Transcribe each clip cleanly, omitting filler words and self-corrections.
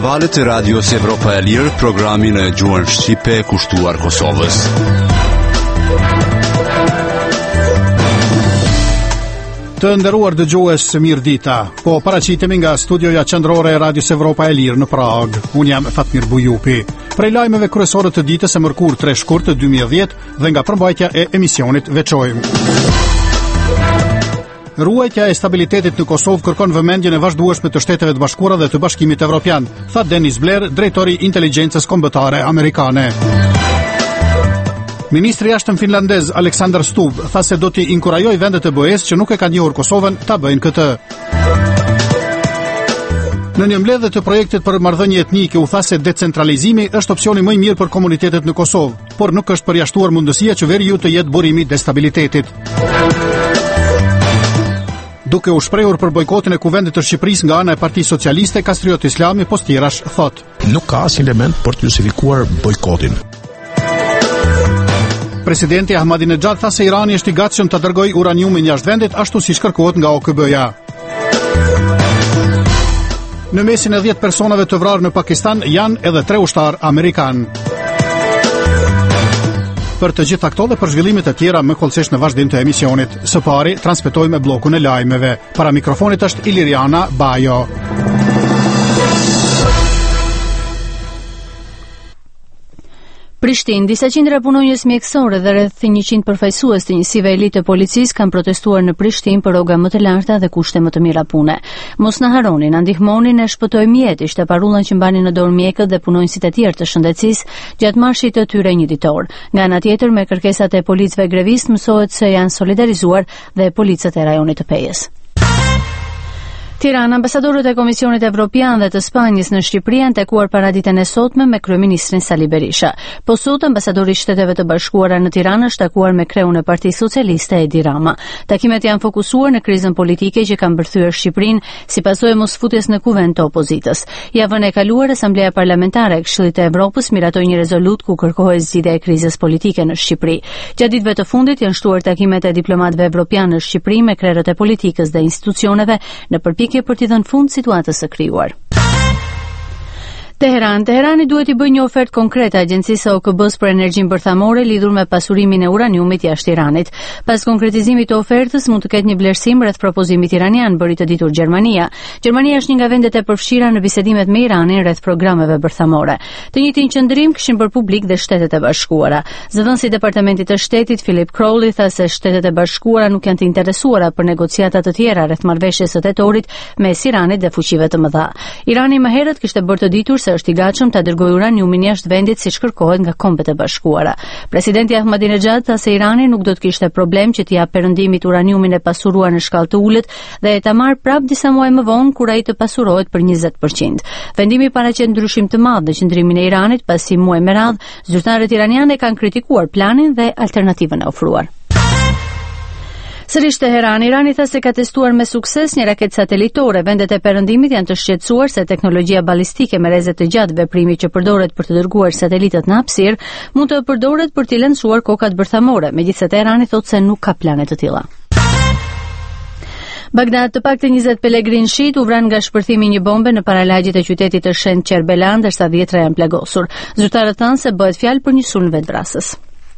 valët e Radios Evropa e Lirë, programin e gjuhën shqipe kushtuar Kosovës. Të nderuar dëgjues, mirëdita. Po paraqitemi nga studioja qendrore e Radios Evropa e Lirë në Prag. Unë jam Fatmir Bujupi. Prej lajmeve kryesore të ditës e mërkur 3 shkurt të 2010 dhe nga përmbajtja e emisionit veçojmë. Ruajtja e stabilitetit në Kosovë kërkon vëmendjen e vazhdueshme të Shteteve të Bashkuara dhe të Bashkimit Evropian, tha Denis Blair, drejtori i inteligjencës kombëtare amerikane. Ministri i jashtëm finlandez Alexander Stubb tha se do t'i inkurajojë vendet e BE-s që nuk e kanë njohur Kosovën ta bëjnë këtë. Në një mbledhje të projektit për marrëdhënie etnike u tha se decentralizimi është opsioni më i mirë për komunitetet në Kosovë, por nuk është përjashtuar mundësia që veri ju të jetë burimi i destabilitetit. Duke u shprehur për bojkotin e kuvendit të Shqipërisë nga ana e Partisë Socialiste, Kastriot Islami Postirash thot: Nuk ka asnjë element për të justifikuar bojkotin. Presidenti Ahmadinejad tha se Irani është i gatshëm të dërgojë uraniumin jashtë vendit, ashtu siç kërkohet nga OKB-ja. Në mesin e 10 personave të vrarë në Pakistan janë edhe 3 ushtar amerikan. Për të gjitha këto dhe për zhvillimet e tjera më kollësisht në vazhdim të emisionit. Së pari transmetojmë bllokun e lajmeve. Para mikrofonit është Iliriana Bajo. Prishtinë, disa qindra punonjës mjekësore dhe rreth 100 përfaqësues të njësive elitë të policisë kanë protestuar në Prishtinë për rroga më të larta dhe kushte më të mira pune. Mos na harroni, na ndihmoni, ne shpëtojmë jetë, ishte parullën që mbanin në dorë mjekët dhe punonjësit e tjerë të shëndetësisë gjatë marshit të tyre një ditor. Nga ana tjetër, me kërkesat e policëve grevist mësohet se janë solidarizuar dhe policët e rajonit të Pejës. Tirana, ambasadorët e Komisionit Evropian dhe të Spanjës në Shqipëri janë takuar paraditën e sotme me kryeministrin Sali Berisha. Po sot ambasadori i Shteteve të Bashkuara në Tiranë është takuar me kreun e Partisë Socialiste Edi Rama. Takimet janë fokusuar në krizën politike që ka mbërthyer Shqipërinë si pasojë e mosfutjes në kuvend të opozitës. Javën e kaluar Asambleja Parlamentare e Këshillit të Evropës miratoi një rezolut ku kërkohej zgjidhja e krizës politike në Shqipëri. Gjatë ditëve të fundit janë shtuar takimet e diplomatëve evropianë në Shqipëri me krerët e politikës dhe institucioneve në për t'i dhënë fund situatës së krijuar. Teherani duhet i bëjë një ofertë konkrete agjencisë OKB-s për energjinë bërthamore lidhur me pasurimin e uraniumit jashtë Iranit. Pas konkretizimit të ofertës mund të ketë një vlerësim rreth propozimit iranian, bëri të ditur Gjermania. Gjermania është një nga vendet e përfshira në bisedimet me Iranin rreth programeve bërthamore. Të njëjtin qendrim kishin bërë publik dhe Shtetet e Bashkuara. Zëvendësi i Departamentit të Shtetit Philip Crowley tha se Shtetet e Bashkuara nuk janë të interesuara për negociata të tjera rreth marrëveshjes së tetorit mes Iranit dhe fuqive të mëdha. Irani më herët kishte bërë të ditur se është i gatshëm ta dërgojë uraniumin jashtë vendit siç kërkohet nga Kombet e Bashkuara. Presidenti Ahmadinejad tha se Irani nuk do të kishte problem që t'i japë perëndimit uraniumin e pasuruar në shkallë të ulët dhe ta marrë prapë disa muaj më vonë kur ai të pasurohet për 20%. Vendimi paraqet ndryshim të madh në qendrimin e Iranit pasi muaj me radhë zyrtarët iranianë kanë kritikuar planin dhe alternativën e ofruar. Sërish Teherani, Irani tha se ka testuar me sukses një raketë satelitore. Vendet e perëndimit janë të shqetësuar se teknologjia balistike me rrezet të gjatë veprimi që përdoret për të dërguar satelitët në hapësirë mund të përdoret për t'i lancuar kokat bërthamore, megjithëse Teherani thotë se nuk ka plane të tilla. Bagdad, të paktën 20 pelegrin shit u vranë nga shpërthimi një bombe në paralagjit e qytetit të shenjtë Qerbelan, ndërsa 10 janë plagosur. Zyrtarët thanë se bëhet fjalë për një sulm vetvrasës.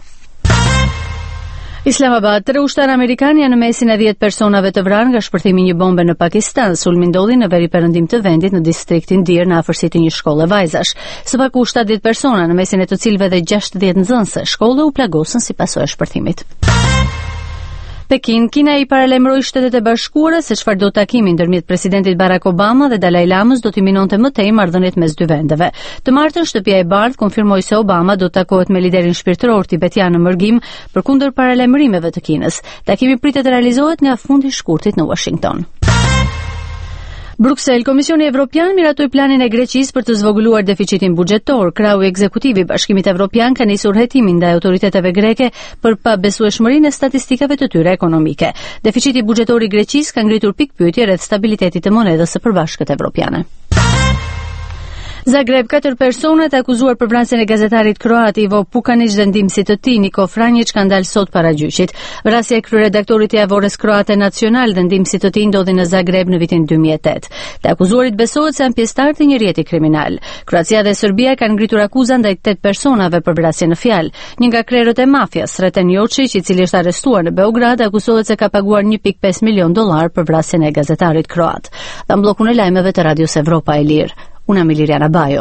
Islamabad, 3 ushtarë amerikanë janë në mesin e 10 personave të vrarë nga shpërthimi një bombe në Pakistan. Sulmi ndodhi në veri perëndim të vendit në distriktin Dir në afërsi të një shkolle vajzash. Së paku 70 persona, në mesin e të cilëve dhe 60 nxënëse shkolle u plagosën si pasojë e shpërthimit. Pekin, Kina i paralajmëroi Shtetet e Bashkuara se çfarë do takimi ndërmjet presidentit Barack Obama dhe Dalai Lamës do t'i minonte më tej marrëdhëniet mes dy vendeve. Të martën Shtëpia e Bardhë konfirmoi se Obama do të takohet me liderin shpirtëror tibetian në Mërgim përkundër paralajmërimeve të Kinës. Takimi pritet të realizohet nga fundi i shkurtit në Washington. Bruksel, Komisioni Evropian miratoi planin e Greqisë për të zvogëluar deficitin buxhetor. Krau i ekzekutivi i Bashkimit Evropian ka nisur hetimin ndaj autoriteteve greke për pabesueshmërinë e statistikave të tyre ekonomike. Deficiti buxhetor i Greqisë ka ngritur pikpyetje rreth stabilitetit të monedës së përbashkët evropiane. Zagreb, 4 persona të akuzuar për vrasjen e gazetarit kroat Ivo Pukanić dhe ndihmësit të tij Niko Franjić kanë dalë sot para gjyqit. Vrasja e kryeredaktorit të Javorës Kroate Nacional dhe ndihmësit të tij ndodhi në Zagreb në vitin 2008. Të akuzuarit besohet se janë pjesëtar të një rrjeti kriminal. Kroacia dhe Serbia kanë ngritur akuza ndaj 8 personave për vrasje në fjalë. Një nga krerët e mafias, Sreten Jočić, i cili është arrestuar në Beograd, akuzohet se ka paguar $1.5 milion për vrasjen e gazetarit kroat. Dhe mbllokun e lajmeve të Radios Evropa e Lirë. Unë jam Liliana Bajo.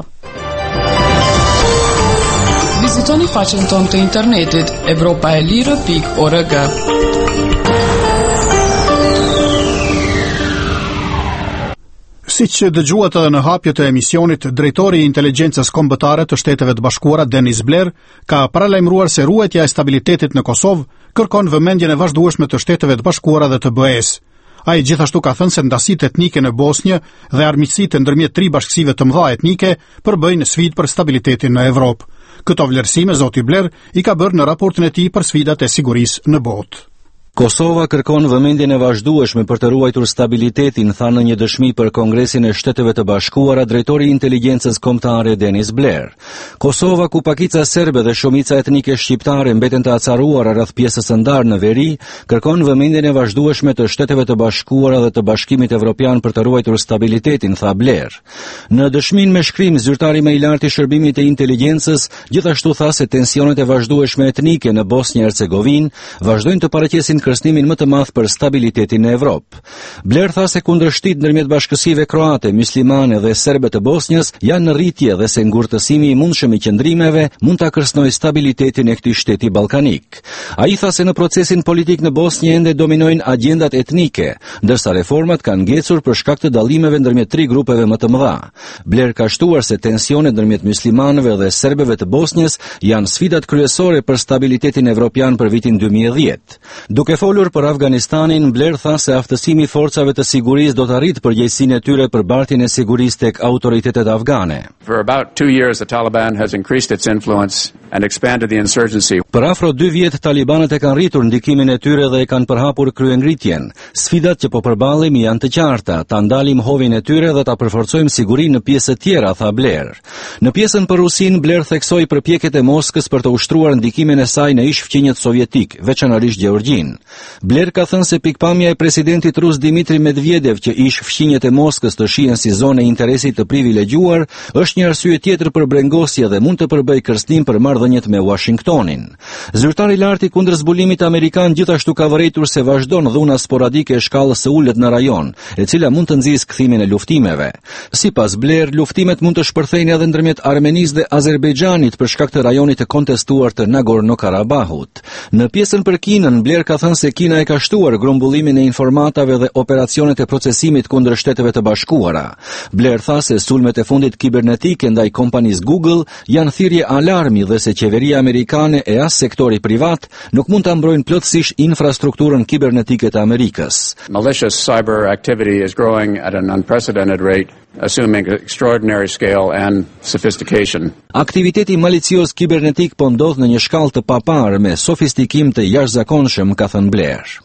Vizitoni faqen tonë të internetit evropaelire.org. Siç dëgjuat edhe në hapje të emisionit, drejtori i inteligjencës kombëtare të Shteteve të Bashkuara Denis Blair ka paralajmëruar se ruajtja e stabilitetit në Kosovë kërkon vëmendjen e vazhdueshme të Shteteve të Bashkuara dhe të BE-s. Ai gjithashtu ka thënë se ndasitë etnike në Bosnjë dhe armiqësitë ndërmjet 3 bashkësive të mëdha etnike përbëjnë sfidë për stabilitetin në Evropë. Këto vlerësime zoti Blair i ka bërë në raportin e tij për sfidat e sigurisë në botë. Kosova kërkon vëmendjen e vazhdueshme për të ruajtur stabilitetin, tha në një dëshmi për Kongresin e Shteteve të Bashkuara drejtori i inteligjencës kombëtare Denis Blair. Kosova, ku pakica serbe dhe shumica etnike shqiptare mbeten të acaruara rreth pjesës së ndarë në veri, kërkon vëmendjen e vazhdueshme të Shteteve të Bashkuara dhe të Bashkimit Evropian për të ruajtur stabilitetin, tha Blair. Në dëshminë me shkrim, zyrtari më i lartë i shërbimit të inteligjencës gjithashtu tha se tensionet e vazhdueshme etnike në Bosnjë-Hercegovinë vazhdojnë të paraqesin kërcënimin më të madh për stabilitetin në Evropë. Blair tha se kundërshtit ndërmjet bashkësive kroate, muslimane dhe serbe të Bosnjës janë në rritje dhe se ngurtësimi i mundshëm i qëndrimeve mund ta kërcënojë stabilitetin e këtij shteti ballkanik. Ai tha se në procesin politik në Bosnjë ende dominojnë agjendat etnike, ndërsa reformat kanë ngecur për shkak të dallimeve ndërmjet 3 grupeve më të mëdha. Blair ka shtuar se tensionet ndërmjet muslimanëve dhe serbeve të Bosnjës janë sfidat kryesore për stabilitetin evropian për vitin 2010. Duke folur për Afganistanin, Blair tha se aftësimi i forcave të sigurisë do të arrijë përgjegjësinë e tyre për mbartjen e sigurisë tek autoritetet afgane. For about 2 years the Taliban has increased its influence and expanded the insurgency. Për afro 2 vjet talibanët e kanë rritur ndikimin e tyre dhe e kanë përhapur kryengritjen. Sfidat që po përballemi janë të qarta, ta ndalim hovin e tyre dhe ta përforcojmë sigurinë në pjesë të tjera, tha Blair. Në pjesën për Rusin, Blair theksoi përpjekjet e Moskës për të ushtruar ndikimin e saj në ish-fqinjet sovjetik, veçanërisht Gjeorgjin. Blair ka thënë se pikpamja e presidentit rus Dmitri Medvedev që ish-fqinjet e Moskës të shihen si zonë e interesit të privilegjuar është një arsye tjetër për brengosje dhe mund të përbëjë kërcënim për marrëdhëniet me Washingtonin. Zyrtari i lartë i kundërzbulimit amerikan gjithashtu ka vërejtur se vazhdon dhuna sporadike e shkallës së ulët në rajon, e cila mund të nxjisë kthimin e luftimeve. Sipas Blair, luftimet mund të shpërthejnë edhe ndërmjet Armenisë dhe Azerbejxhanit për shkak të rajonit të kontestuar të Nagorno-Karabahut. Në pjesën për Kinën, Blair ka thënë se Kina e ka shtuar grumbullimin e informatave dhe operacionet e procesimit kundër Shteteve të Bashkuara. Blair tha se sulmet e fundit kibernetike ndaj kompanisë Google janë thirrje alarmi dhe se qeveria amerikane e as sektori privat nuk mund ta mbrojnë plotësisht infrastrukturën kibernetike të Amerikës. Malicious cyber activity is growing at an unprecedented rate, assuming extraordinary scale and sophistication. Aktiviteti malicioz kibernetik po ndodh në një shkallë të paparë me sofistikim të jashtëzakonshëm, ka thënë Blair.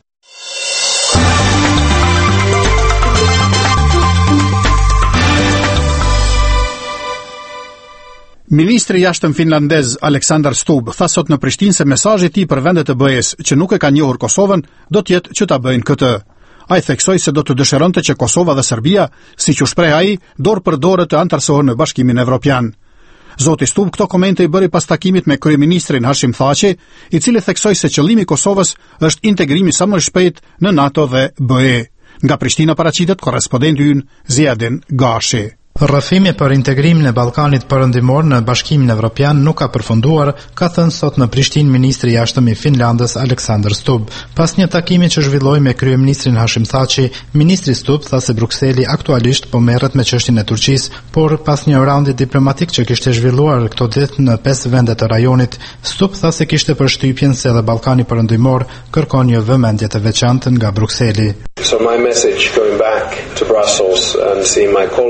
Ministri i jashtëm finlandez Aleksandar Stubb tha sot në Prishtinë se mesazhi i tij për vendet e BE-s që nuk e kanë njohur Kosovën do të jetë që ta bëjnë këtë. Ai theksoi se do të dëshironte që Kosova dhe Serbia, siç u shpreh ai, dorë për dorë të antarësohen në Bashkimin Evropian. Zoti Stubb këto komente i bëri pas takimit me kryeministrin Hashim Thaçi, i cili theksoi se qëllimi i Kosovës është integrimi sa më shpejt në NATO dhe BE. Nga Prishtina paraqitet korrespondenti ynë Ziadin Gashi. Rrëfimi për integrimin e Ballkanit Perëndimor në Bashkimin Evropian nuk ka përfunduar, ka thënë sot në Prishtinë ministri i jashtëm i Finlandës Aleksandar Stubb. Pas një takimi që zhvilloi me kryeministrin Hashim Thaçi, ministri Stubb tha se Brukseli aktualisht po merret me çështjen e Turqisë, por pas një raundi diplomatik që kishte zhvilluar këto ditë në 5 vende të rajonit, Stubb tha se kishte përshtypjen se edhe Ballkani Perëndimor kërkon një vëmendje të veçantë nga Brukseli. So my message going back to Brussels and seeing my colleagues is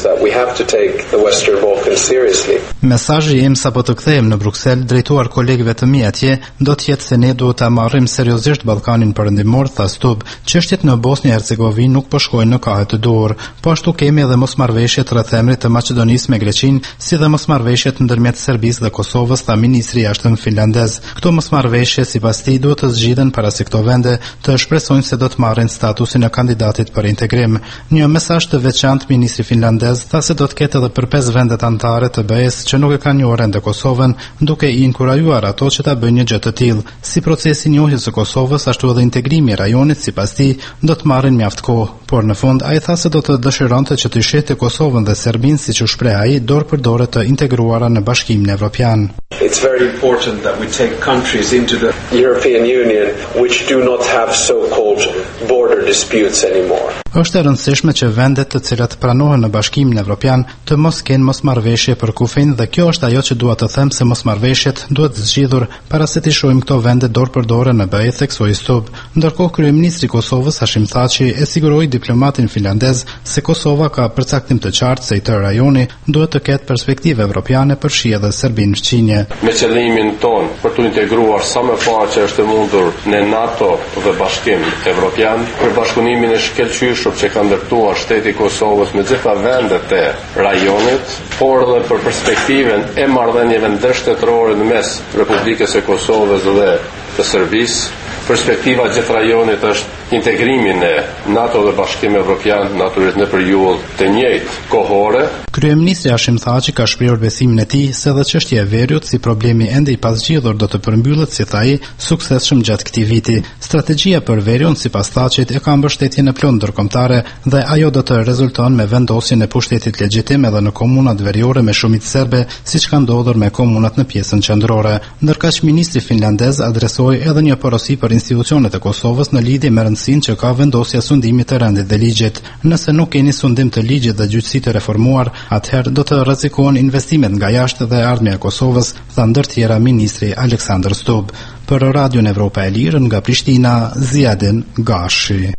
that we have to take the Western Balkans seriously. Mesazhi im sapo të kthehem në Bruksel, drejtuar kolegëve të mi atje, do të jetë se ne duhet ta marrim seriozisht Ballkanin Perëndimor, tha Stub. Çështjet në Bosnjë-Hercegovinë nuk po shkojnë në kahe të duhur, po ashtu kemi edhe mosmarrëveshjet rreth emrit të Maqedonisë me Greqinë, si dhe mosmarrëveshjet ndërmjet Serbisë dhe Kosovës, tha ministri i jashtëm finlandez. Këto mosmarrëveshje sipas tij duhet të zgjidhen para se këto vende të shpresojnë se do të marrin statusin e kandidatit për integrim. Një mesazh të veçantë ministri finlandez tha se do të ketë edhe për 5 vendet anëtare të BE-s që nuk e kanë njohur ende Kosovën, duke i inkurajuar ato që ta bëjnë një gjë të tillë. Si procesi i njohjes së Kosovës, ashtu edhe integrimi i rajonit sipas tij do të marrin mjaft kohë, por në fund ai tha se do të dëshironte që të shihte Kosovën dhe Serbinë, siç u shpreh ai, dorë për dorë të integruara në Bashkimin Evropian. It's very important that we take countries into the European Union which do not have so-called border disputes anymore. Është e rëndësishme që vendet të cilat pranohen në Bashkimin Evropian të mos kenë mosmarrëveshje për kufin, dhe kjo është ajo që dua të them, se mosmarrëveshjet duhet zgjidhur para se të shohim këto vende dorë për dorë në BE, theksoi Stub. Ndërkohë kryeministri i Kosovës Hashim Thaçi e siguroi diplomatin finlandez se Kosova ka përcaktim të qartë se i tërë rajoni duhet të ketë perspektive evropiane për shi edhe Serbinë fqinje. Me qëllimin ton për të integruar sa më parë që është mundur në NATO dhe Bashkim Evropian, për bashkëpunimin e shkëlqyeshur që ka ndërtuar shteti i Kosovës me gjitha vendet e rajonit, por edhe për perspektiven e marrëdhënieve ndërshtetërore në mes Republikës së Kosovës dhe të Serbisë. Perspektiva gjithë rajonit është integrimin e NATO dhe Bashkim Evropian natyrisht në përjull të njëjtë kohore. Kryeministri Hashim Thaçi ka shprehur besimin e tij se edhe çështja e veriut si problemi ende i pasgjidhur do të përmbyllet, si tha ai, suksesshëm gjatë këtij viti. Strategjia për veriun sipas Thaçit e ka mbështetjen e plotë ndërkombëtare dhe ajo do të rezulton me vendosjen e pushtetit legjitim edhe në komunat veriore me shumicë serbe, siç ka ndodhur me komunat në pjesën qendrore. Ndërkaq ministri finlandez adresoi edhe një porosi për institucionet e Kosovës në lidhje me rëndësinë që ka vendosja e sundimit të rendit dhe ligjit. Nëse nuk keni sundim të ligjit dhe gjyqësi të reformuar, atëherë do të rrezikohen investimet nga jashtë dhe ardhmja e Kosovës, tha ndër tjera ministri Aleksandar Stub. Për Radion Evropa e Lirë nga Prishtina, Ziadin Gashi.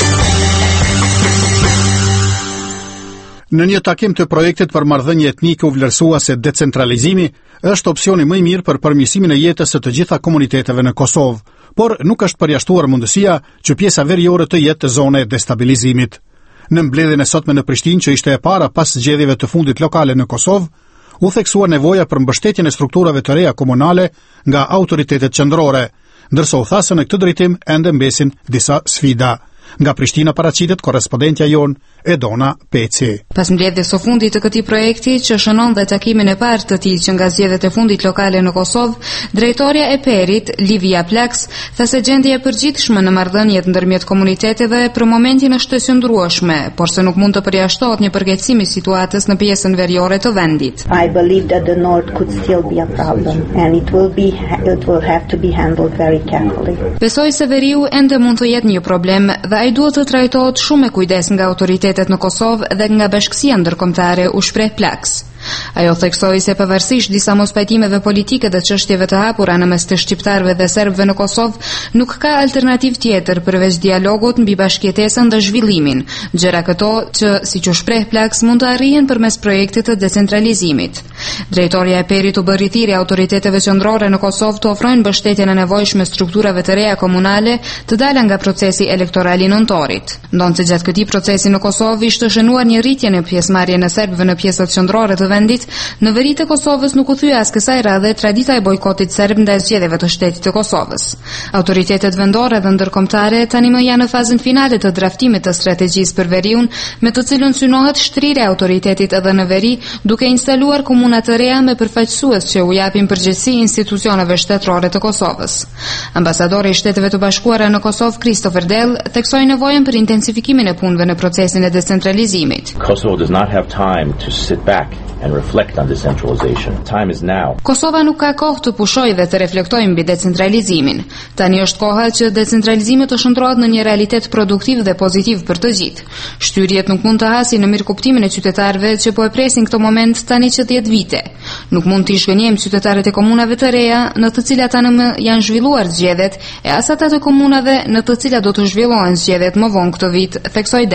Në një takim të projektit për marrëdhënie etnike u vlerësua se decentralizimi është opsioni më i mirë për përmirësimin e jetës së të gjitha komuniteteve në Kosovë, por nuk është përjashtuar mundësia që pjesa veriore të jetë zone e destabilizimit. Në mbledhjen e sotme në Prishtinë, që ishte e para pas zgjedhjeve të fundit lokale në Kosovë, u theksua nevoja për mbështetjen e strukturave të reja komunale nga autoritetet qendrore, ndërsa u tha se në këtë drejtim ende mbesin disa sfida. Nga Prishtina paraqitet korrespondentja jon Edona Peci. Pas mbledhjes së fundit të këtij projekti, që shënon dhe takimin e parë të tij që nga zgjedhjet e fundit lokale në Kosovë, drejtoria e Perit, Livia Plaks, tha se gjendja e përgjithshme në marrëdhëniet ndërmjet komuniteteve për momentin është e qëndrueshme, por se nuk mund të përjashtohet një përkeqësim i situatës në pjesën veriore të vendit. I believe that the north could still be a problem and it will have to be handled very carefully. Besoj se veriu ende mund të jetë një problem dhe ai duhet të trajtohet shumë me kujdes nga autoritetet në Kosovë dhe nga bashkësia ndërkombëtare, u shpreh Plaks. Ajo theksoi se pavarësisht disa mospajtimeve politike dhe çështjeve të hapura në mes të shqiptarëve dhe serbëve në Kosovë, nuk ka alternativë tjetër përveç dialogut mbi bashkëjetesën dhe zhvillimin, gjëra këto që, siç u shpreh Plaks, mund të arrihen përmes projektit të decentralizimit. Drejtoria e Perit u bë rrithiri autoriteteve qendrore në Kosovë të ofrojnë mbështetjen e nevojshme strukturave të reja komunale të dala nga procesi elektoral i nëntorit. Ndonse gjatë këtij procesi në Kosovë ishte shënuar një rritje në pjesëmarrjen e serbëve në pjesët qendrore të vendit, në veri të Kosovës nuk u thye as kësaj radhe tradita e bojkotit serb ndaj zgjedhjeve të shtetit të Kosovës. Autoritetet vendore dhe ndërkombëtare tani më janë në fazën finale të draftimit të strategjisë për veriun, me të cilën synohet shtrirja e autoritetit edhe në veri, duke instaluar komuna të reja me përfaqësues që u japin përgjegjësi institucioneve shtetërore të Kosovës. Ambasadori i Shteteve të Bashkuara në Kosovë, Christopher Dell, theksoi nevojën për intensifikimin e punëve në procesin e decentralizimit. Kosovo does not have time to sit back and reflect on decentralization. Time is now. Kosova nuk ka kohë të pushojë dhe të reflektojë mbi decentralizimin. Tani është koha që decentralizimi të shndrohet në një realitet produktiv dhe pozitiv për të gjithë. Shtyrjet nuk mund të hasin në mirëkuptimin e qytetarëve që po e presin këtë moment tani që 10 vite. Nuk mund të shgënjejmë qytetarët e komunave të reja në të cilat tani më janë zhvilluar zgjedhjet, e as ata të komunave në të cilat do të zhvillohen zgjedhjet më vonë këtë vit, theksoi Dell.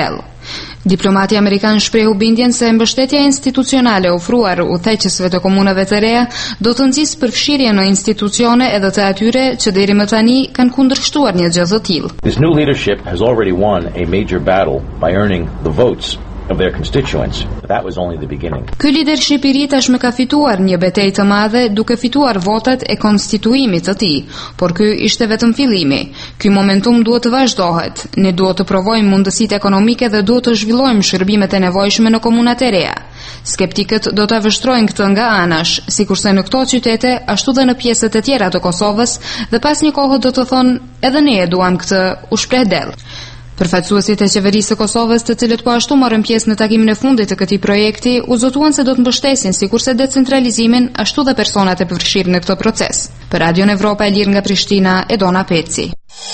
Diplomati amerikan shprehu bindjen se mbështetja institucionale ofruar udhëheqësve të komunave të reja do të nxjisë përfshirje në institucione edhe të atyre që deri më tani kanë kundërshtuar një gjë të tillë. This new leadership has already won a major battle by earning the votes of their constituents. But that was only the beginning. Ky leadership I ri tashmë ka fituar një betejë të madhe duke fituar votat e konstituimit të tij, por ky ishte vetëm fillimi. Ky momentum duhet të vazhdohet. Ne duhet të provojmë mundësitë ekonomike dhe duhet të zhvillojmë shërbimet e nevojshme në komunat e reja. Skeptikët do ta vështrojnë këtë nga anash, sikurse në këto qytete, ashtu dhe në pjesët e tjera të Kosovës, dhe pas një kohë do të thonë edhe ne e duam këtë, u shpreh Dell. Përfaqësuesit e qeverisë së Kosovës, të cilët po ashtu morën pjesë në takimin e fundit të këtij projekti, u zotuan se do të mbështesin sikurse decentralizimin, ashtu dhe personat e përfshirë në këtë proces. Për Radion Evropa e Lirë nga Prishtina, Edona Peci.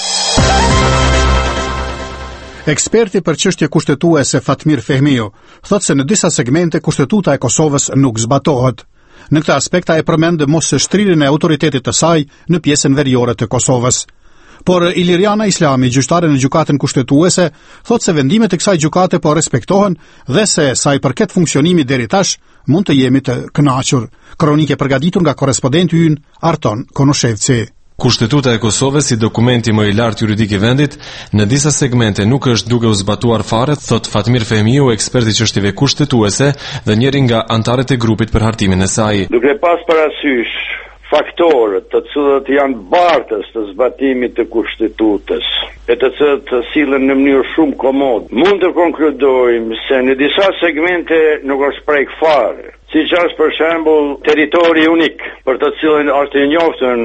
Eksperti për çështje kushtetuese Fatmir Fehmiu thotë se në disa segmente kushtetuta e Kosovës nuk zbatohet. Në këtë aspekt ai përmend mosështrirjen e autoritetit të saj në pjesën veriore të Kosovës. Por Iliriana Islami, gjyqtare në gjykatën kushtetuese, thotë se vendimet e kësaj gjykate po respektohen dhe se sa I përket funksionimit deri tash mund të jemi të kënaqur. Kronike përgatitur nga korrespondenti ynë Arton Konoshevci. Kushtetuta e Kosovës si dokumenti më I lartë juridik I vendit, në disa segmente nuk është duke u zbatuar fare, thot Fatmir Fehmiu, eksperti çështjeve kushtetuese dhe njëri nga antarët e grupit për hartimin e saj. Duke pas parasysh faktorët të cilët janë bartës të zbatimit të kushtetutës e të cilët të sillen në mënyrë shumë komod, mund të konkludojmë se në disa segmente nuk është prek fare, siç është për shembull territori unik, për të cilën është I njoftën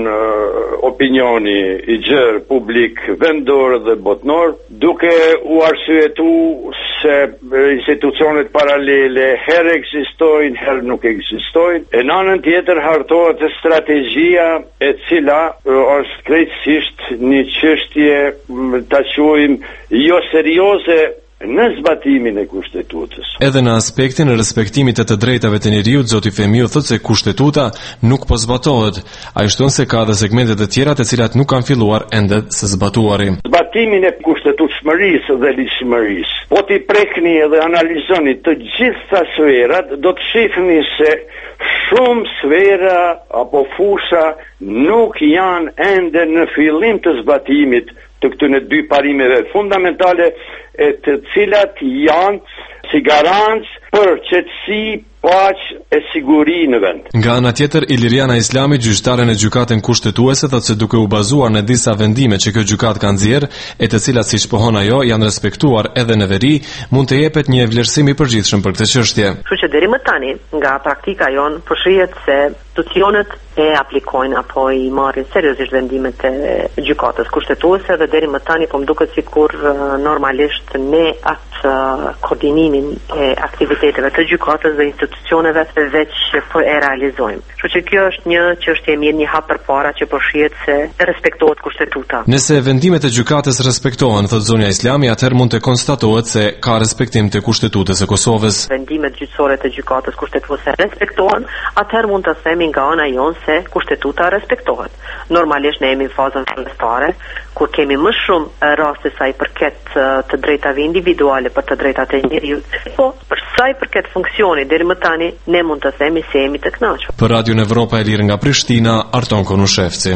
opinioni I gjerë publik vendor dhe botnor, duke u arsyetuar se institucionet paralele herë ekzistojnë, herë nuk ekzistojnë. E në anën tjetër hartohet strategjia e cila është krejtësisht një çështje ta quajmë jo serioze në zbatimin e kushtetutës. Edhe në aspektin e respektimit të drejtave të njeriut, zoti Fehmiu thotë se kushtetuta nuk po zbatohet. Ai shton se ka edhe segmente të tjera të cilat nuk kanë filluar ende së zbatuari. Zbatimin e kushtetutshmërisë dhe ligjshmërisë. Po ti prekni edhe analizoni të gjitha sferat, do të shihni se shumë sfera apo fusha nuk janë ende në fillim të zbatimit të këtyre dy parimeve fundamentale e të cilat janë si garancë për qetësi, paqë e siguri në vend. Nga ana tjetër, Iliriana Islami, gjyqtare në gjykatën kushtetuese, thotë se duke u bazuar në disa vendime që kjo gjykatë ka nxjerrë, e të cilat siç pohon ajo janë respektuar edhe në veri, mund të jepet një vlerësim I përgjithshëm për këtë çështje. Kështu që deri më tani, nga praktika jon, përshrihet se institucionet e aplikojnë apo I marrin seriozisht vendimet e gjykatës kushtetuese dhe deri më tani po më duket sikur normalisht ne atë koordinimin e aktiviteteve të gjykatës dhe institucioneve veç po e realizojmë. Kështu që kjo është një çështje mirë, një hap përpara që përfshihet se respektohet kushtetuta. Nëse vendimet e gjykatës respektohen, thot zonja Islami, atëherë mund të konstatohet se ka respektim të kushtetues së Kosovës. Vendimet gjyqësore të gjykatës kushtetuese respektohen, atëherë mund të themi nga ana jonë se kushtetuta respektohet. Normalisht ne jemi në fazën fillestare, kur kemi më shumë raste sa I përket të drejtave individuale për të drejtat e njeriut. Po, për sa I përket funksionit deri më tani, ne mund të themi se jemi të kënaqur. Për Radion Evropa e Lirë nga Prishtina, Arton Konushevci.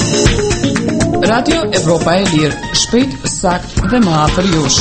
Radio Evropa e Lirë, shpejt, sakt dhe më afër jush.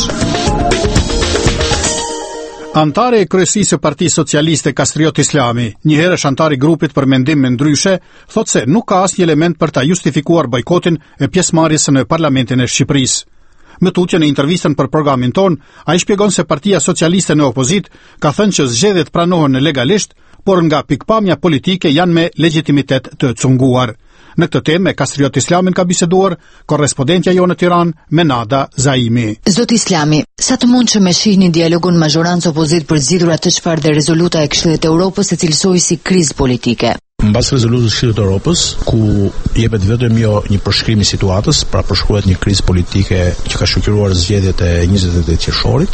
Antari e kryesisë së Partisë Socialiste Kastriot Islami, një herësh antari grupit për mendim me ndryshe, thotë se nuk ka asnjë element për ta justifikuar bojkotin e pjesëmarrjes në Parlamentin e Shqipërisë. Më tutje në intervistën për programin ton, ai shpjegon se Partia Socialiste në opozit ka thënë që zgjedhjet pranohen legalisht, por nga pikpamja politike janë me legjitimitet të cunguar. Në këtë temë me Kastriot Islamin ka biseduar korrespondentja jonë në Tiranë, Menada Zaimi. Zoti Islami, sa të mundshëm e shihni dialogun majorancë opozit për zgjidhur atë çfarë dhe rezoluta e Këshillit të Evropës e cilësoi si krizë politike? Mbas rezolutës së Këshillit të Evropës, ku jepet vetëm një përshkrim I situatës, pra përshkruhet një krizë politike që ka shoqëruar zgjedhjet e 28 qershorit,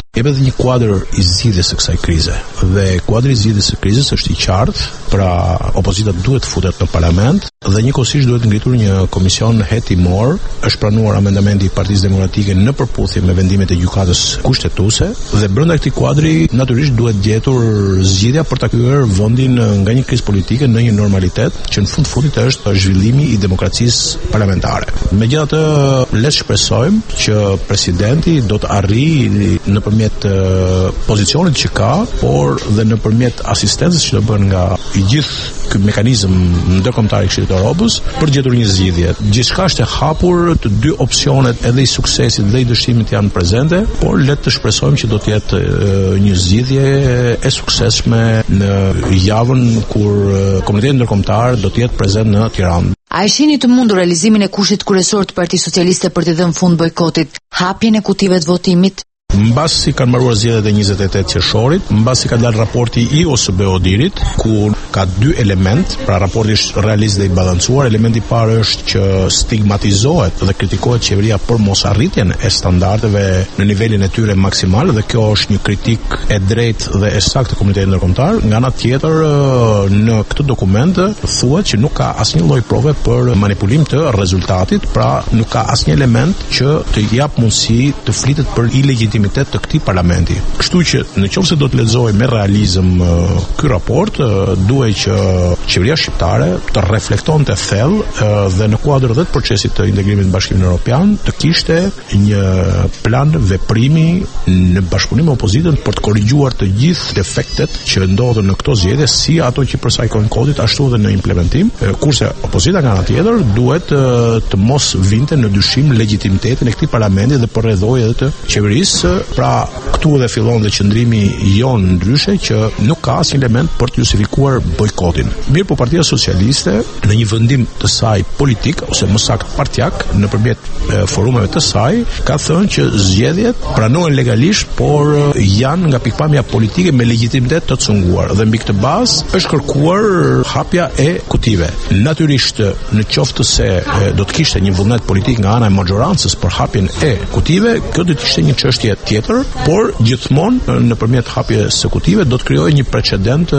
jep edhe një kuadër i zgjidhjes së kësaj krize. Dhe kuadri i zgjidhjes së krizës është i qartë, pra opozita duhet futet në parlament dhe njëkohësisht duhet ngritur një komision hetimor. Është pranuar amendamenti i Partisë Demokratike në përputhje me vendimet e gjykatës kushtetuese dhe brenda këtij kuadri natyrisht duhet gjetur zgjidhja për ta kthyer vendin nga një krizë politike në një normalitet që në fund fundit është zhvillimi i demokracisë parlamentare. Megjithatë, le të shpresojmë që presidenti do të arrijë nëpërmjet pozicionit që ka, por dhe nëpërmjet asistencës që do bën nga i gjithë ky mekanizëm ndërkombëtar i Këshillit të Evropës për gjetur një zgjidhje. Gjithçka është e hapur, të dy opsionet edhe i suksesit dhe i dëshimit janë prezente, por le të shpresojmë që do të jetë një zgjidhje e suksesshme në javën kur Komiteti Ndërkombëtar do të jetë prezent në Tiranë. A e shihni të mundur realizimin e kushtit kryesor të Partisë Socialiste për të dhënë fund bojkotit, hapjen e kutive të votimit? Mbasi kanë mbaruar zgjedhjet e 28 qershorit, mbasi ka dalë raporti i OSBE Odirit, ku ka dy element, pra raporti është realist dhe i balancuar. Elementi i parë është që stigmatizohet dhe kritikohet qeveria për mosarritjen e standardeve në nivelin e tyre maksimal, dhe kjo është një kritik e drejtë dhe e saktë të Komunitetit Ndërkombëtar. Nga ana tjetër, në këtë dokument thuhet që nuk ka asnjë lloj prove për manipulim të rezultatit, pra nuk ka asnjë element që të jap mundësi të flitet për ilegjitimitet të këtij parlamenti. Kështu që nëse do të lexojë me realizëm ky raport, duhet që qeveria shqiptare të reflektonte thellë dhe në kuadër dhe të procesit të integrimit në Bashkimin Evropian të kishte një plan veprimi në bashkëpunim me opozitën për të korrigjuar të gjithë defektet që ndodhen në këto zgjedhje, si ato që përsaikojnë kodit ashtu edhe në implementim, kurse opozita nga ana tjetër duhet të mos vinte në dyshim legjitimitetin e këtij parlamenti dhe përrethojë edhe të qeverisë. Pra këtu edhe fillon dhe qëndrimi jon ndryshe që nuk ka asnjë element për të justifikuar bojkotin. Mirë, po Partia Socialiste në një vendim të saj politik ose më saktë partjak nëpërmjet forumeve të saj ka thënë që zgjedhjet pranohen legalisht, por janë nga pikpamja politike me legjitimitet të cunguar dhe mbi këtë bazë është kërkuar hapja e kutive. Natyrisht, në qoftë se do të kishte një vullnet politik nga ana e majorancës për hapjen e kutive, kjo do të ishte një çështje tjetër, por gjithmonë nëpërmjet hapjes së kutive do të krijojë një precedent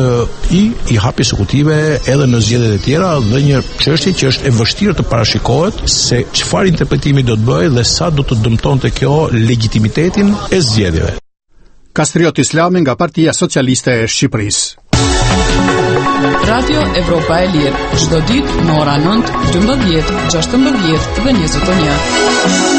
i hapjes së kutive edhe në zgjedhjet e tjera dhe një çështje që është e vështirë të parashikohet se çfarë interpretimi do të bëjë dhe sa do të dëmtonte kjo legitimitetin e zgjedhjeve. Kastriot Islami nga Partia Socialiste e Shqipërisë. Radio Evropa e Lirë, çdo ditë në ora 9, 12, 16 dhe 21.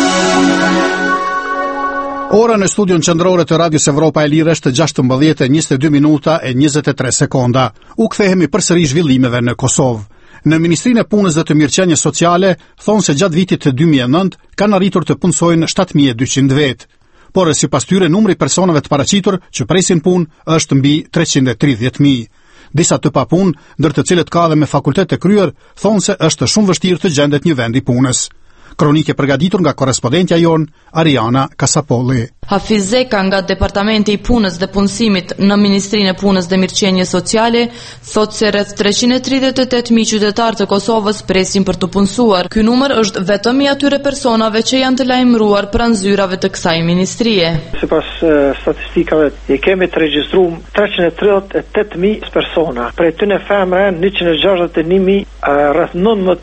Ora në studion qendrore të Radios Evropa e Lirë është 16:22 minuta e 23 sekonda. U kthehemi përsëri zhvillimeve në Kosovë. Në Ministrinë e Punës dhe të Mirëqenies Sociale thonë se gjatë vitit të 2009 kanë arritur të punësojnë 7200 vetë. Por sipas tyre numri personave të paraqitur që presin punë është mbi 330.000. Disa të papunë, ndër të cilët ka edhe me fakultet të kryer, thonë se është shumë vështirë të gjendet një vend i punës. Kronike përgatitur nga korrespondentja jon Ariana Kasapolli. Hafiz Zeka nga Departamenti i Punës dhe Punësimit në Ministrinë e Punës dhe Mirëqenies Sociale thotë se rreth 338.000 qytetarë të Kosovës presin për të punësuar. Ky numër është vetëm i atyre personave që janë të lajmëruar pranë zyrave të kësaj ministrie. Sipas statistikave, i kemi të regjistruar 338.000 persona. Prej tyre femra janë 161.000, rreth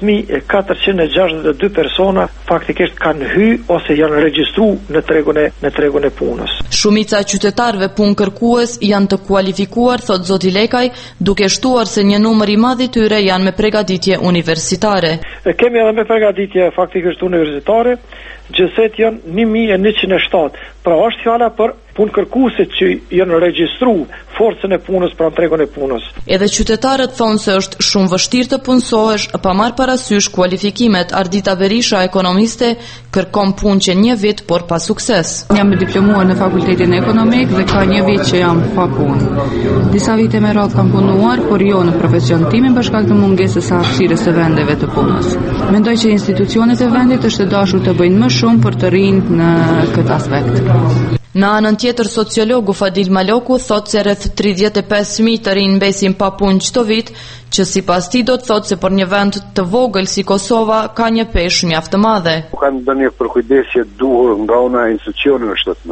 19.462 persona faktikisht kanë hyrë ose janë regjistruar në tregun e punës. Shumica e qytetarëve punë kërkues janë të kualifikuar, thot zoti Lekaj, duke shtuar se një numër i madh i tyre janë me përgatitje universitare. Kemi edhe me përgatitje faktikisht universitare, gjithsesi janë 1107. Pra është fjala për punë kërkuese që janë regjistruar forcën e punës pranë tregun e punës. Edhe qytetarët thonë se është shumë vështirë të punësohesh pa marrë parasysh kualifikimet. Ardita Berisha, ekonomiste, kërkon punë që një vit por pa sukses. Jam diplomuar në fakultetin ekonomik dhe ka një vit që jam pa punë. Disa vite me radhë kam punuar, por jo në profesion tim për shkak të mungesës së hapësirës së vendeve të punës. Mendoj që institucionet e vendit është dashur të bëjnë më shumë për të rinjt në këtë aspekt. Në anën tjetër, sociologu Fadil Maloku thot se rreth 35.000 të rinj mbesin pa punë çdo vit, që sipas tij do të thotë se për një vend të vogël si Kosova ka një peshë mjaft të madhe. Kanë ndonjë përkujdesje duhur nga ana e institucioneve shtetërore.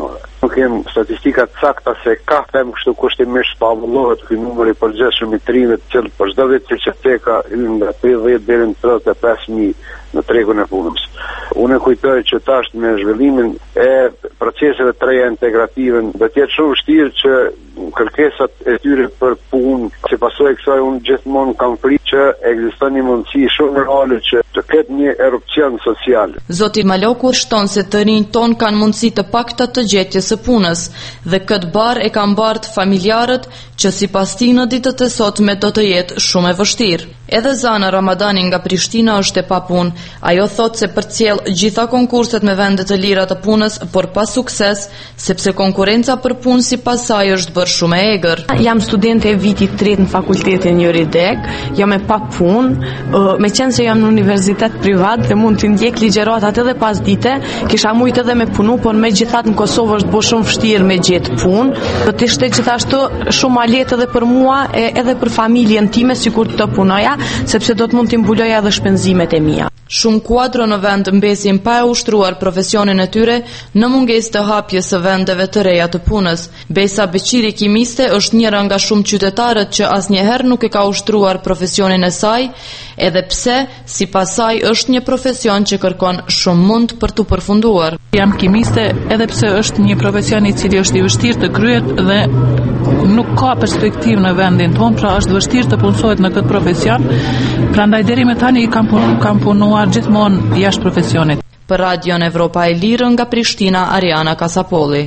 Nuk kem statistikat sakta se ka them kështu kushtimisht pa avullohet ky numër i përgjithshëm i trimit, që për çdo vit që ka hyrë nga 30 deri në 35.000 në tregun e punës. Unë kujtoj që tash me zhvillimin e proceseve të reja integrative do të jetë shumë vështirë që kërkesat e tyre për punë, si pasojë e kësaj unë gjithmonë kam frikë që ekziston një mundësi shumë reale që të ketë një erupcion social. Zoti Maloku shton se të rinjt ton kanë mundësi të pakta të gjetjes së punës dhe këtë bar e kanë bart familjarët që sipas tij në ditët e sotme do të jetë shumë e vështirë. Edhe Zana Ramadani nga Prishtina është e papunë. Ajo thot se përcjell gjitha konkurset me vende të lira të punës, por pa sukses, sepse konkurenca për punë sipas saj është bërë shumë e egër. Jam studente e vitit 3 në fakultetin juridik, jam e papunë, me qenë se jam në universitet privat dhe mund të ndjek ligjëratat edhe pas dite, kisha mujt edhe me punu, por megjithatë në Kosovë është bërë shumë vështirë me gjetë punë. Do të ishte gjithashtu shumë ma lehtë edhe për mua, edhe për familjen time, sikur të punoja, sepse do të mund të mbuloja edhe shpenzimet e mia. Shumë kuadro në vend mbesin pa e ushtruar profesionin e tyre në mungesë të hapjes së vendeve të reja të punës. Besa Beqiri Kimiste është njëra nga shumë qytetarët që asnjëherë nuk e ka ushtruar profesionin e saj, edhe pse sipas saj është një profesion që kërkon shumë mund për tu përfunduar. Jam kimiste edhe pse është një profesion i cili është i vështirë të kryet dhe nuk ka perspektivë në vendin tonë, pra është vështirë të punësohet në këtë profesion. Prandaj deri më tani kam punuar gjithmonë jashtë profesionit. Për Radion Evropa e Lirë nga Prishtina, Ariana Kasapolli.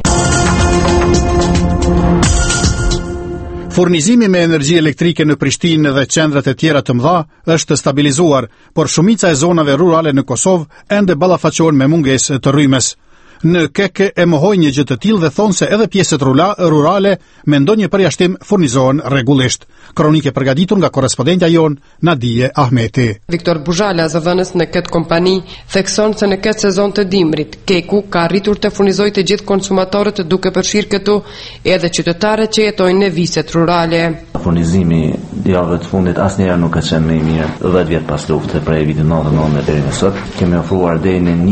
Furnizimi me energji elektrike në Prishtinë dhe qendrat e tjera të mëdha është stabilizuar, por shumica e zonave rurale në Kosovë ende ballafaqohen me mungesë të rrymes. Në Keke e mohoj një gjë të tillë dhe thonë se edhe pjesët rurale me ndonjë përjashtim furnizohen rregullisht. Kronike përgatitur nga korrespondentja jon Nadije Ahmeti. Viktor Buzhala, zëdhënës në këtë kompani, thekson se në këtë sezon të dimrit, Keku ka arritur të furnizojë të gjithë konsumatorët duke përfshirë këtu edhe qytetarët që jetojnë në viset rurale. Furnizimi javëve të fundit asnjëherë nuk ka qenë më i mirë. 10 vjet pas luftës prej vitit 99 deri në sot, kemi ofruar deri në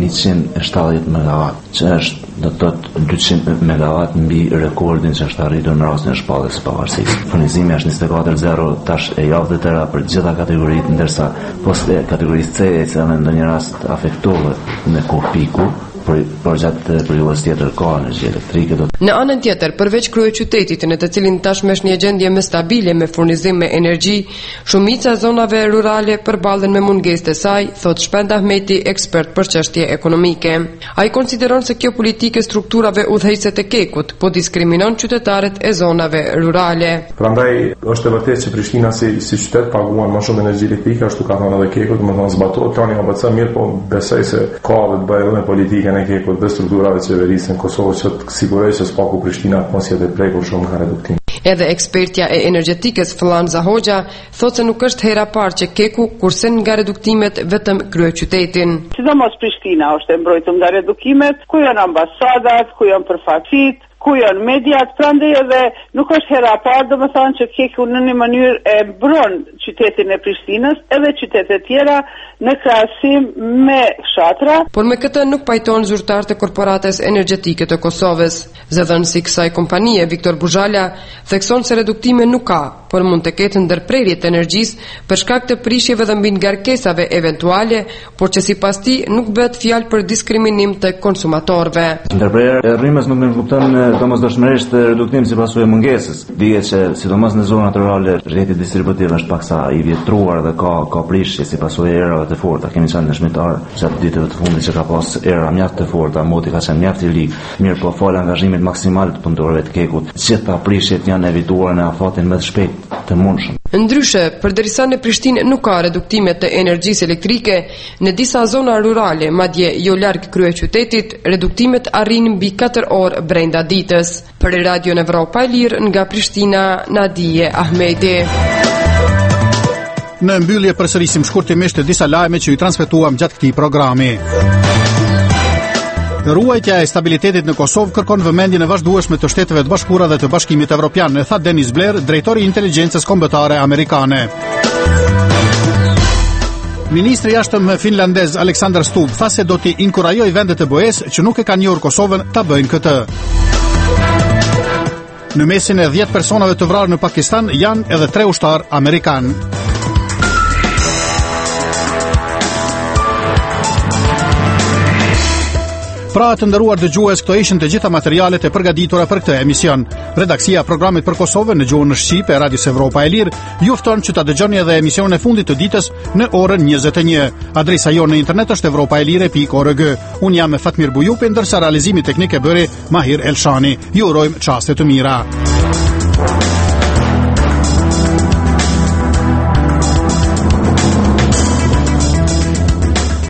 1170 MW, që është do të thotë 200 MW mbi rekordin që është arritur në rastin e shpalljes së pavarësisë. Furnizimi është 24/0 tash e javë të tëra për gjitha kategoritë, ndërsa poshtë kategorisë C, që në ndonjë rast afektohet në kohë piku, por gjatë periudhës tjetër ka energji elektrike. Në anën tjetër, përveç kryeqytetit, në të cilin tashmë është një gjendje më stabile me furnizim me energji, shumica zonave rurale përballen me mungesë të saj, thot Shpend Ahmeti, ekspert për çështje ekonomike. Ai konsideron se kjo politikë e strukturave udhëheqëse të Kekut po diskriminon qytetarët e zonave rurale. Prandaj është e vërtetë që Prishtina si qytet paguan më shumë energji elektrike, ashtu ka thënë edhe Keku, domethënë zbatohet plani OBC, mirë, po besoj se ka dhe të bëjë edhe politikën e Kekut dhe strukturave të qeverisë në Kosovë që të sigurojë se s'paku Prishtina mos jetë prekur shumë nga reduktim. Edhe ekspertja e energjetikës Flanza Hoxha thotë se nuk është hera parë që Keku kursen nga reduktimet vetëm kryeqytetin. Sidomos Prishtina është e mbrojtur nga redukimet, ku janë ambasadat, ku janë përfaqësit, ku janë mediat, prandaj edhe nuk është hera parë, domethënë që Keku në një mënyrë e mbron qytetin e Prishtinës edhe qytete tjera në krahasim me fshatra. Por me këtë nuk pajton zyrtarët e korporatës energjetike të Kosovës. Zëdhënësi kësaj kompanie, Viktor Buzhala, thekson se reduktime nuk ka, por mund të ketë ndërprerje të energjisë për shkak të prishjeve dhe mbi ngarkesave eventuale, por që sipas tij nuk bëhet fjalë për diskriminim të konsumatorëve. Ndërprerja e rrymës nuk më kupton domosdoshmërisht reduktim si pasojë e mungesës. Dihet që sidomos në zonat rurale rrjeti distributiv është paksa i vjetruar dhe ka prishje si pasojë e erave të forta. Kemi qenë dëshmitar gjatë ditëve të fundit që ka pas era mjaft të forta, moti ka qenë mjaft i ligë. Mirë, po fal angazhimit maksimal të punëtorëve të Kekut, gjitha prishjet janë evituar në afatin më të shpejt të mundshëm. Ndryshe, përderisa në Prishtinë nuk ka reduktime të energjisë elektrike, në disa zona rurale, madje jo larg kryeqytetit, reduktimet arrin mbi 4 orë brenda ditës. Për Radion Evropa e Lirë nga Prishtina, Nadije Ahmeti. Në mbyllje përsërisim shkurtimisht disa lajme që ju transmetuam gjatë këtij programi. Ruajtja e stabilitetit në Kosovë kërkon vëmendjen e vazhdueshme të Shteteve të Bashkuara dhe të Bashkimit Evropian, tha Denis Blair, drejtori i inteligjencës kombëtare amerikane. Ministri i jashtëm finlandez Alexander Stubb tha se do t'i inkurajojë vendet e BE-s që nuk e kanë njohur Kosovën ta bëjnë këtë. Në mesin e 10 personave të vrarë në Pakistan janë edhe 3 ushtar amerikan. Pra të nderuar dëgjues, këto ishin të gjitha materialet e përgatitura për këtë emision. Redaksia e programit për Kosovën në gjuhën shqipe e Radios Evropa e Lirë ju fton që ta dëgjoni edhe emisionin e fundit të ditës në orën 21. Adresa jonë në internet është europaelire.org. Unë jam me Fatmir Bujupi, ndërsa realizimi teknik e bëri Mahir Elshani. Ju urojmë çaste të mira.